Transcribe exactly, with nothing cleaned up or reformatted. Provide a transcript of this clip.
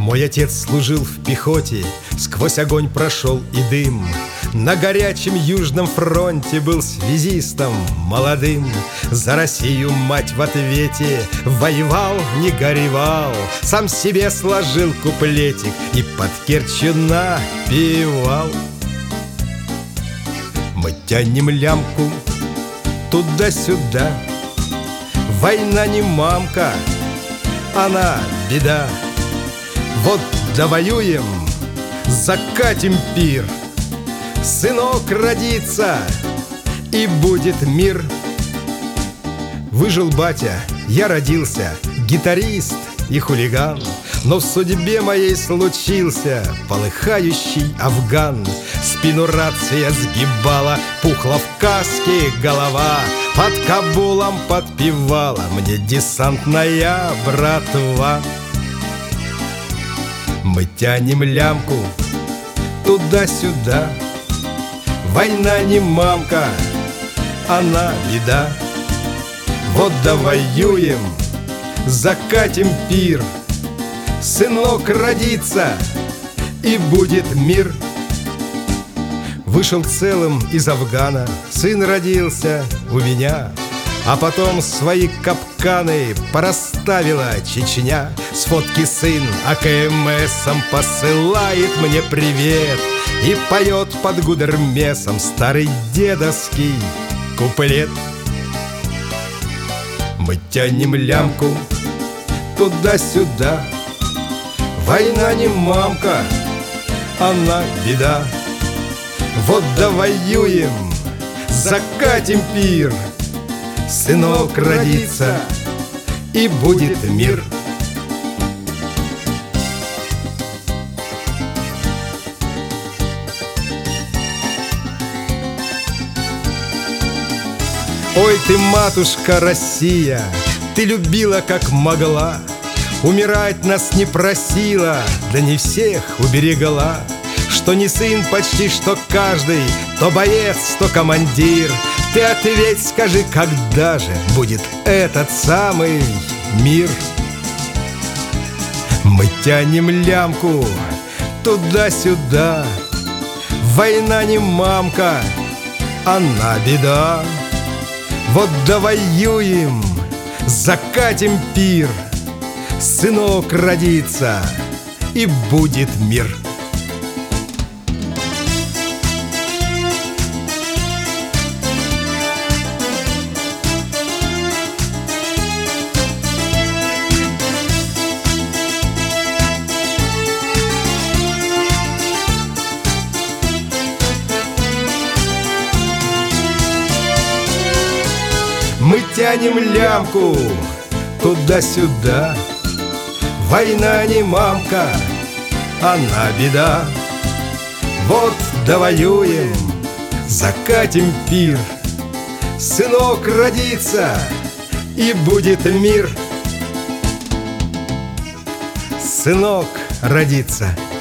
Мой отец служил в пехоте, сквозь огонь прошел и дым. На горячем южном фронте был связистом молодым. За Россию мать в ответе воевал, не горевал, сам себе сложил куплетик и под Керчью напевал. Мы тянем лямку туда-сюда, война не мамка, она беда. Вот довоюем, закатим пир, сынок родится, и будет мир. Выжил батя, я родился, гитарист и хулиган, но в судьбе моей случился полыхающий Афган. Спину рация сгибала, пухла в каске голова, под Кабулом подпевала мне десантная братва. Мы тянем лямку туда-сюда, война не мамка, она беда. Вот довоюем, закатим пир, сынок родится, и будет мир. Вышел целым из Афгана, сын родился у меня, а потом свои капканы порасставила Чечня. С фотки сын АКМСом посылает мне привет и поет под гудермесом старый дедовский куплет. Мы тянем лямку туда-сюда, война не мамка, она беда. Вот довоюем, закатим пир, сынок родится, и будет мир. Ой ты, матушка Россия, ты любила как могла, умирать нас не просила, да не всех уберегла. Что не сын почти что каждый, то боец, то командир. Ты ответь, скажи, когда же будет этот самый мир? Мы тянем лямку туда-сюда, война не мамка, она беда. Вот довоюем, закатим пир, сынок родится, и будет мир. Мы тянем лямку туда-сюда, война не мамка, она беда. Вот довоюем, закатим пир, сынок родится, и будет мир. Сынок родится,